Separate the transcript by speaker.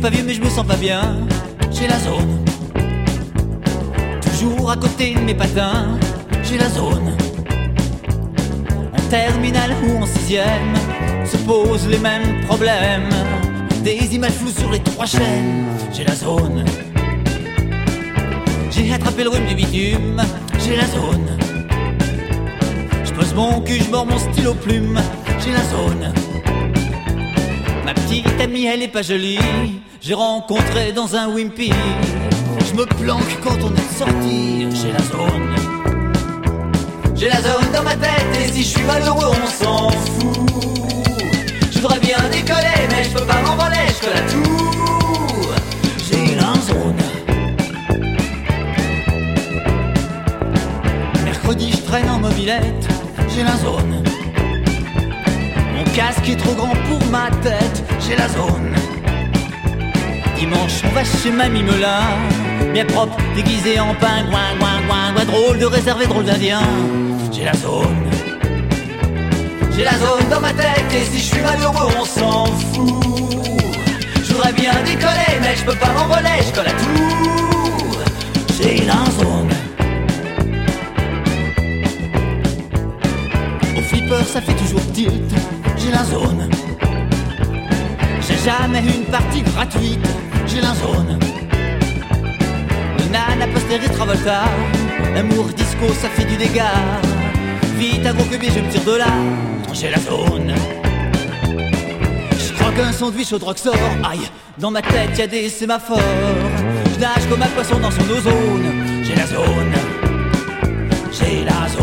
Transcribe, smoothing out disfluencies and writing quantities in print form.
Speaker 1: pas vieux mais je me sens pas bien. J'ai la zone. Toujours à côté de mes patins. J'ai la zone. En terminale ou en sixième se posent les mêmes problèmes. Des images floues sur les 3 chaînes. J'ai la zone. J'ai attrapé le rhume du bitume. J'ai la zone. Je pose mon cul, je mords mon stylo plume. J'ai la zone. Ma petite amie, elle est pas jolie. J'ai rencontré dans un Wimpy. Je me planque quand on est sorti. J'ai la zone. J'ai la zone dans ma tête. Et si je suis malheureux, on s'en fout. Je voudrais bien décoller, mais je peux pas m'envoler. Je colle à tout. J'ai la zone. Mercredi, je traîne en mobilette. J'ai la zone. Mon casque est trop grand pour ma tête. J'ai la zone. Dimanche, on va chez Mamie Melin. Bien propre, déguisé en pingouin, drôle de réservé, drôle d'indien. J'ai la zone. J'ai la zone dans ma tête. Et si je suis malheureux, on s'en fout. Je voudrais bien décoller, mais je peux pas m'envoler. Je colle à tout. J'ai la zone. Au flipper, ça fait toujours tilt. J'ai la zone. J'ai jamais eu une partie gratuite. J'ai la zone. Le nana postérie Travolta. L'amour disco, ça fait du dégât. Vite, un gros cubé, je me tire de là. J'ai la zone. Je crois qu'un sandwich au drugstore. Aïe, dans ma tête y'a des sémaphores. Je nage comme un poisson dans son ozone. J'ai la zone. J'ai la zone.